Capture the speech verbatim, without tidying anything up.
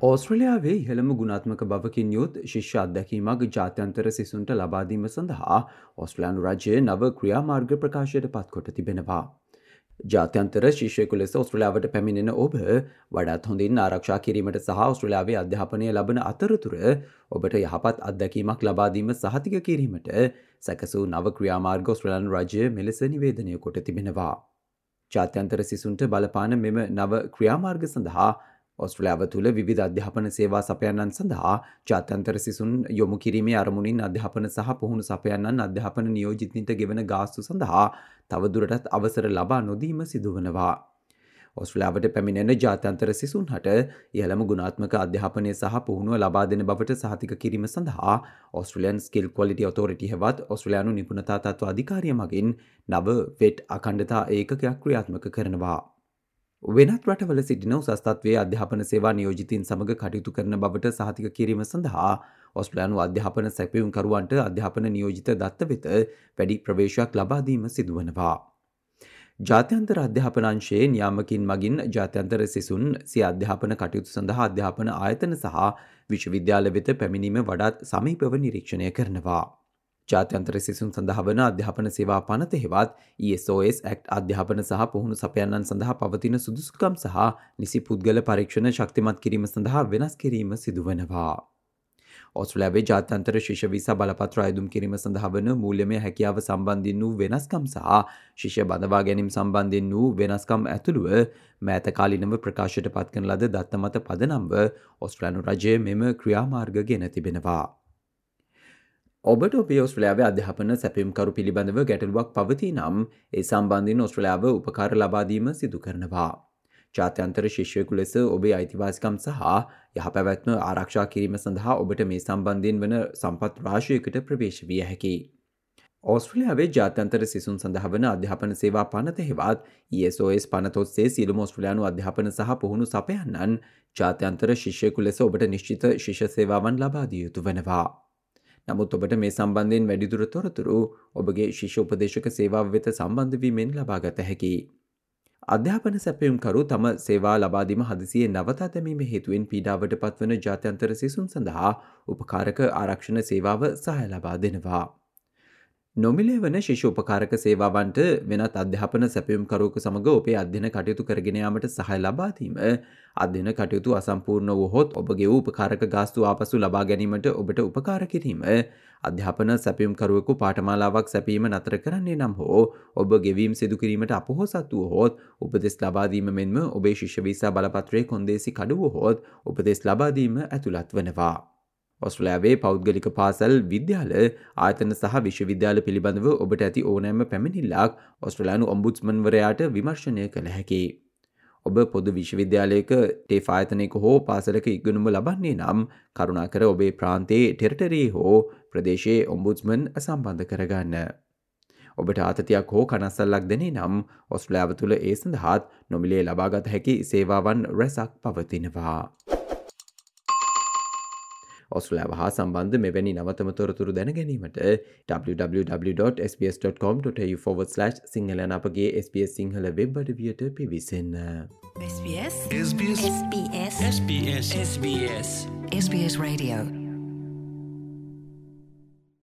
ඕස්ට්‍රේලියාවේ ඉහළම ගුණාත්මක බවකින් යුත් ශිෂ්‍ය අත්දැකීමක් ජාත්‍යන්තර සිසුන්ට ලබාදීම සඳහා ඕස්ට්‍රේලියානු රජය නව ක්‍රියාමාර්ග ප්‍රකාශයට පත්කොට තිබෙනවා. ජාත්‍යන්තර ශිෂ්‍යයෙකු ලෙස ඕස්ට්‍රේලියාවට පැමිණෙන ඔබ වඩාත් හොඳින් ආරක්ෂා කිරීමට සහ ඕස්ට්‍රේලියාවේ අධ්‍යාපනය ලබන අතරතුර ඔබට යහපත් අත්දැකීමක් ලබාදීම සහතික කිරීමට සැකසූ නව ක්‍රියාමාර්ග ඕස්ට්‍රේලියානු රජය මෙලෙස නිවේදනය කොට තිබෙනවා. ජාත්‍යන්තර සිසුන්ට බලපාන මෙම නව ක්‍රියාමාර්ග සඳහා ඕස්ට්‍රේලියාව තුළ විවිධ අධ්‍යාපන සේවා සපයන්නන් සඳහා ජාත්‍යන්තර සිසුන් යොමු කිරීමේ අරමුණින් අධ්‍යාපන සහ පුහුණු සපයන්නන් අධ්‍යාපන නියෝජිතයින්ට ගෙවන ගාස්තු සඳහා තවදුරටත් අවසර ලබා නොදීම සිදුවනවා. ඕස්ට්‍රේලියාවට පැමිණෙන ජාත්‍යන්තර සිසුන්හට ඉහළම ගුණාත්මක අධ්‍යාපනය සහ පුහුණුව ලබා දෙන බවට සහතික කිරීම සඳහා ඕස්ට්‍රේලියන් ස්කිල් ක්වොලිටි ඔතොරිටි හෙවත් ඕස්ට්‍රේලියානු නිපුණතා තත්ත්ව අධිකාරිය මගින් නව වෙට් අඛණ්ඩතා ඒකකයක් ක්‍රියාත්මක කරනවා. වෙනත් රටවල සිටින උසස් තත්ත්වයේ අධ්‍යාපන සේවා නියෝජිතයින් සමග කටයුතු කරන බවට සහතික කිරීම සඳහා ඕස්ට්‍රේලියානු අධ්‍යාපන සැපයුම්කරුවන්ට අධ්‍යාපන නියෝජිත දත්ත වෙත වැඩි ප්‍රවේශයක් ලබා දීම සිදුවනවා. ජාත්‍යන්තර අධ්‍යාපන අංශයේ නියාමකින් මගින් ජාත්‍යන්තර සිසුන් සිය අධ්‍යාපන කටයුතු සඳහා අධ්‍යාපන ආයතන සහ විශ්වවිද්‍යාල වෙත පැමිණීම වඩාත් සමීපව නිරීක්ෂණය කරනවා. ජාත්‍යන්තර සිසුන් සඳහා වන අධ්‍යාපන සේවා පනත හෙවත් E S O S Act අධ්‍යාපන සහ පුහුණු සපයන්නන් සඳහා පවතින සුදුසුකම් සහ නිසි පුද්ගල පරීක්ෂණ ශක්තිමත් කිරීම සඳහා වෙනස් කිරීම සිදුවනවා. ඕස්ට්‍රේලියාවේ ජාත්‍යන්තර ශිෂ්‍ය වීසා බලපත්‍ර අයදුම් කිරීම සඳහා වන මූල්‍යමය හැකියාව සම්බන්ධයෙන් වූ වෙනස්කම් සහ ශිෂ්‍ය බඳවා ගැනීම සම්බන්ධයෙන් වූ වෙනස්කම් ඇතුළුව මෑත කාලිනව ප්‍රකාශයට පත් කරන ලද දත්ත මත පදනම්ව ඕස්ට්‍රේලියානු රජය මෙම ක්‍රියාමාර්ග ගෙන තිබෙනවා. ඔබට ඔබේ ඕස්ට්‍රේලියාවේ අධ්‍යාපන සැපයුම්කරු පිළිබඳව ගැටලුවක් පවතී නම් ඒ සම්බන්ධයෙන් ඕස්ට්‍රේලියාව උපකාර ලබා දීම සිදු කරනවා. ජාත්‍යන්තර ශිෂ්‍යයෙකු ලෙස ඔබේ අයිතිවාසිකම් සහ යහපැවැත්ම ආරක්ෂා කිරීම සඳහා ඔබට මේ සම්බන්ධයෙන් වන සම්පත් රාශියකට ප්‍රවේශ විය හැකියි. ඕස්ට්‍රේලියාවේ ජාත්‍යන්තර සිසුන් සඳහා වන අධ්‍යාපන සේවා පනත හෙවත් E S O S පනත ඔස්සේ සියලුම ඕස්ට්‍රේලියානු අධ්‍යාපන සහ පුහුණු සපයන්නන් ජාත්‍යන්තර ශිෂ්‍යයෙකු ලෙස ඔබට නිශ්චිත ශිෂ්‍ය සේවාවන් ලබා දිය යුතු වෙනවා. නමුත් ඔබට මේ සම්බන්ධයෙන් වැඩිදුර තොරතුරු ඔබගේ ශිෂ්‍ය උපදේශක සේවාව වෙත සම්බන්ධ වීමෙන් ලබා ගත හැකියි. අධ්‍යාපන සැපයුම්කරු තම සේවා ලබා දීම හදිසියේ නවතා දැමීම හේතුවෙන් පීඩාවට පත්වන ජාත්‍යන්තර සිසුන් සඳහා උපකාරක ආරක්ෂණ සේවාව සහාය ලබා දෙනවා. නොමිලේ වන ශිෂ්‍ය උපකාරක සේවාවන්ට වෙනත් අධ්‍යාපන සැපයුම්කරුවෙකු සමග ඔබේ අධ්‍යයන කටයුතු කරගෙන යාමට සහාය ලබා දීම, අධ්‍යයන කටයුතු අසම්පූර්ණ වුවහොත් ඔබගේ උපකාරක ගාස්තු ආපසු ලබා ගැනීමට ඔබට උපකාර කිරීම, අධ්‍යාපන සැපයුම්කරුවෙකු පාඨමාලාවක් සැපීම නතර කරන්නේ නම් හෝ ඔබ ගෙවීම් සිදු කිරීමට අපොහොසත් වුවහොත් උපදෙස් ලබා දීම මෙන්ම ඔබේ ශිෂ්‍ය වීසා බලපත්‍රයේ කොන්දේසි කඩ වුවහොත් උපදෙස් ලබා දීම ඇතුළත් වෙනවා. ඕස්ට්‍රේලියාවේ පෞද්ගලික පාසල්, විද්‍යාල, ආයතන සහ විශ්වවිද්‍යාල පිළිබඳව ඔබට ඇති ඕනෑම පැමිණිල්ලක් ඕස්ට්‍රේලියානු ඔම්බුඩ්ස්මන්වරයාට විමර්ශනය කළ හැකියි. ඔබ පොදු විශ්වවිද්‍යාලයක, ටේෆ් ආයතනයක හෝ පාසලක ඉගෙනුම ලබන්නේ නම් කරුණාකර ඔබේ ප්‍රාන්තයේ, ටෙරිටරියේ හෝ ප්‍රදේශයේ ඔම්බුඩ්ස්මන් සම්බන්ධ කරගන්න. ඔබට ආතතියක් හෝ කනස්සල්ලක් දෙනේ නම් ඕස්ට්‍රේලියාව තුළ ඒ සඳහාත් නොමිලේ ලබාගත හැකි සේවාවන් රැසක් පවතිනවා. ඕස්ට්‍රේලියාව හා සම්බන්ධ මෙවැනි නවතම තොරතුරු දැන ගැනීමට w w w dot s b s dot com dot a u forward slash Sinhala යන අපගේ S B S Sinhala web අඩවියට පිවිසෙන්න. S B S S B S S B S S B S S B S Radio